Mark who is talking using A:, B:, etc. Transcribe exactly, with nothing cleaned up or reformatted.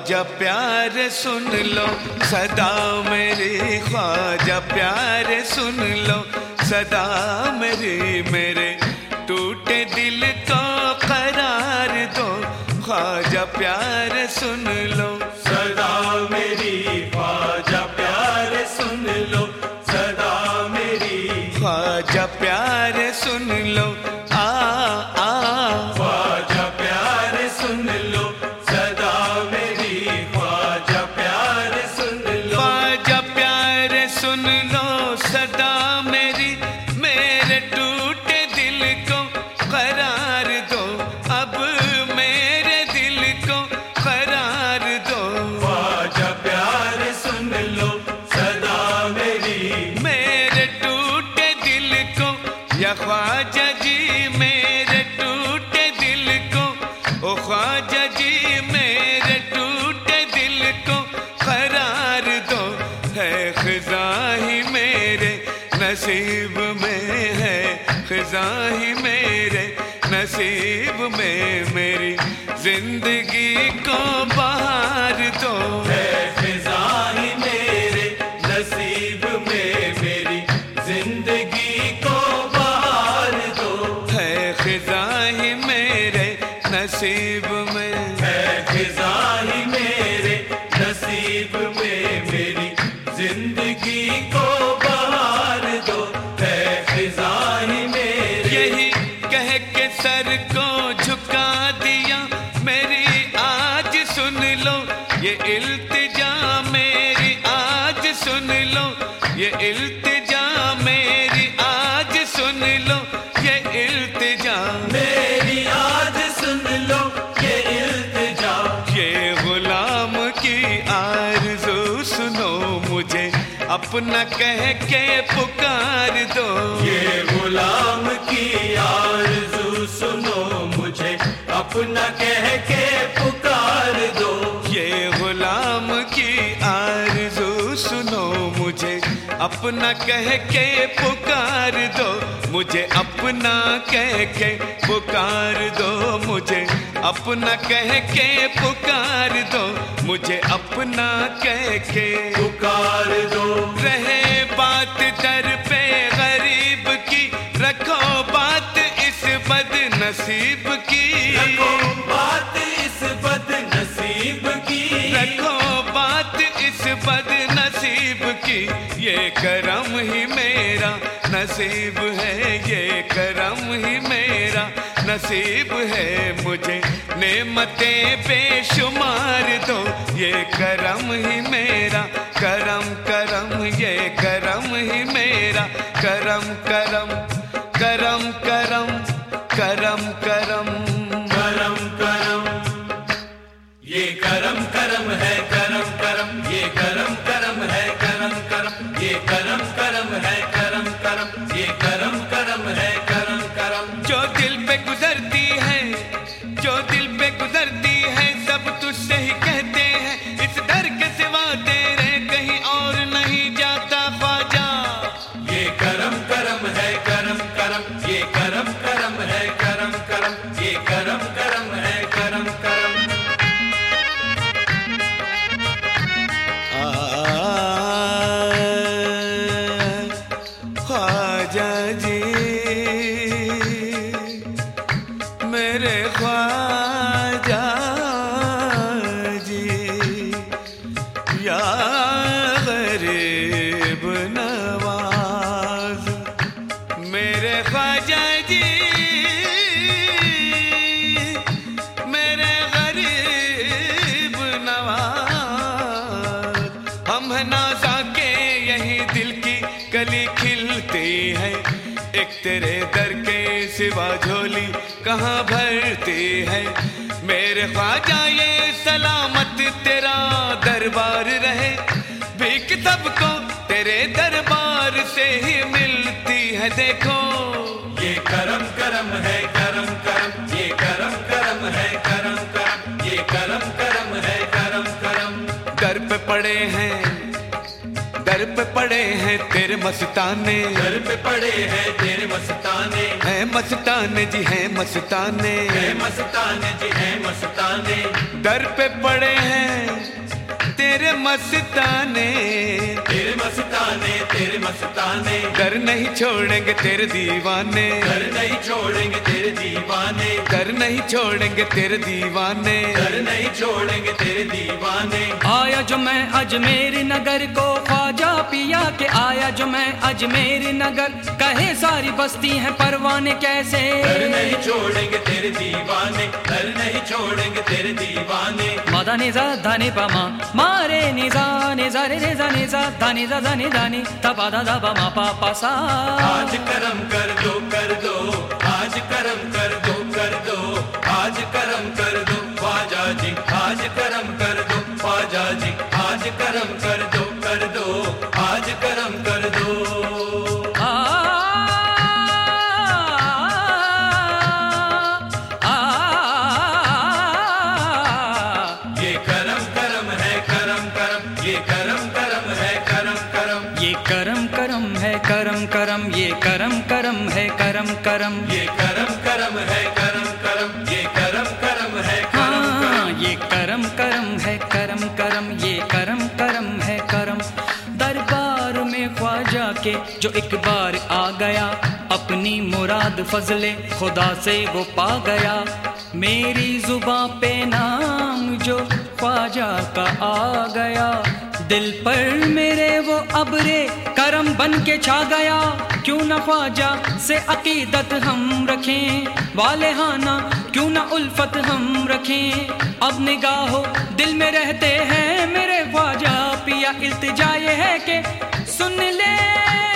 A: ख्वाजा प्यार सुन लो सदा मेरी, ख्वाजा प्यार सुन लो सदा मेरी, मेरे टूटे दिल को करार दो, ख्वाजा प्यार सुन लो
B: सदा मेरी, ख्वाजा प्यार सुन लो सदा मेरी,
A: ख्वाजा प्यार सुन लो आ आ
B: ख्वाजा प्यार सुन लो सदा मेरी, ख्वाजा प्यार सुन लो,
A: ख्वाजा प्यार सुन लो सदा मेरी, मेरे टूटे दिल को करार दो, अब मेरे दिल को करार दो,
B: ख्वाजा प्यार सुन लो सदा मेरी,
A: मेरे टूटे दिल को, या ख्वाजा जी मेरे टूटे दिल को, ओ ख्वाजा जी मेरे टूटे दिल को करार दो, है ख़िज़ा ही मेरे नसीब में, है ख़िज़ा ही मेरे नसीब में, मेरी जिंदगी को बहार दो,
B: है ख़िज़ा ही मेरे नसीब में, मेरी जिंदगी को बहार दो,
A: है ख़िज़ा ही मेरे नसीब में,
B: है ख़िज़ा ही मेरे नसीब में, मेरी जिंदगी को बहार दो, है ख़िज़ा ही मेरे,
A: यही कह के सर को झुका दिया मेरी, आज सुन लो ये इल्तिजा मेरी, आज सुन लो ये इल्तिजा मेरी, आज सुन लो ये इल्तिजा
B: मेरी आज सुन लो ये इल्तिजा,
A: ये गुलाम की आरज़ू सुनो, मुझे अपना कह के पुकार दो,
B: ये गुलाम की आरज़ू सुनो, मुझे अपना कह के पुकार दो,
A: ये गुलाम की आरज़ू सुनो, मुझे अपना कह के पुकार दो, मुझे अपना कह के पुकार दो, मुझे अपना कह के पुकार दो, मुझे अपना कह के
B: पुकार दो,
A: रहे बात दर पे गरीब की, रखो बात इस बदनसीब की,
B: रखो बात इस बदनसीब की,
A: रखो बात इस बदनसीब की, ये करम ही मेरा नसीब है, ये करम ही मेरा नसीब है, मुझे नेमतें बेशुमार दो, ये करम ही मेरा, करम करम ये करम ही मेरा, करम करम करम करम करम करम
B: करम करम, ये करम करम है, करम करम, ये करम करम है, करम करम, ये करम करम है, करम करम, ये करम करम है, करम करम,
A: जो दिल पे गुजरती है, जो दिल पे गुजरती है, सब तुझसे ही कहते हैं, इस दर के सिवा तेरे कहीं और नहीं जाता ख्वाजा,
B: ये करम करम है, करम करम, ये करम करम है, करम करम, ये करम करम है, करम करम,
A: आ ख्वाजा जी मेरे ख्वाजा जी, या गरीब नवाज मेरे ख्वाजा जी, मेरे गरीब नवाज, हम है नाज़ा के यही दिल की कली खिलती है, एक तेरे दर के सिवा झोली कहाँ भरती है, मेरे ख्वाजा ये सलामत तेरा दरबार रहे, भीख सबको तेरे दरबार से ही मिलती है, देखो
B: ये करम करम है, करम करम, ये करम करम है, करम करम, ये करम करम है, करम करम,
A: दर पे पड़े हैं दर पे पड़े हैं तेरे मस्ताने,
B: दर पे पड़े हैं तेरे मस्ताने,
A: है मस्ताने जी है मस्ताने,
B: है मस्ताने जी है मस्ताने,
A: दर पे पड़े हैं तेरे मस्ताने,
B: तेरे मस्ताने तेरे मस्ताने,
A: दर नहीं छोड़ेंगे तेरे दीवाने,
B: दर नहीं छोड़ेंगे तेरे दीवाने,
A: दर नहीं छोड़ेंगे तेरे दीवाने,
B: दर नहीं छोड़ेंगे तेरे दीवाने।
C: आया जो मैं अजमेर नगर को ख्वाजा पिया के आया जो मैं अजमेर नगर, कहे सारी बस्ती है परवाने कैसे,
B: दर नहीं छोड़ेंगे तेरे दीवाने, दर नहीं छोड़ेंगे तेरे दीवाने।
C: मादा निजा धाने पमा मारे निजा निजा रे निजा निजा धाने जा धाने धाने तबा दा दा मा पा पा सा।
B: आज करम कर दो कर दो, आज करम कर दो कर दो, आज करम कर दो ख्वाजा जी, आज करम कर दो ख्वाजा जी, आज करम कर दो कर दो, आज करम कर दो।
C: आ आ
B: ये करम करम है करम करम, ये करम करम है करम करम,
C: ये करम करम है करम करम, ये करम करम है करम करम,
B: ये करम करम है करम करम, ये करम करम है करम
C: हाँ,
B: करम।
C: ये करम करम है करम करम, ये करम करम है करम। दरबार में ख्वाजा के जो एक बार आ गया, अपनी मुराद फजले खुदा से वो पा गया, मेरी जुबां पे नाम जो ख्वाजा का आ गया, दिल पर मेरे वो अबरे करम बन के छा गया। क्यों न ख्वाजा से अकीदत हम रखें, वाले हाना क्यों न उल्फत हम रखें, अब निगाहो दिल में रहते हैं मेरे ख्वाजा पिया, इल्तिजा ये है कि सुन ले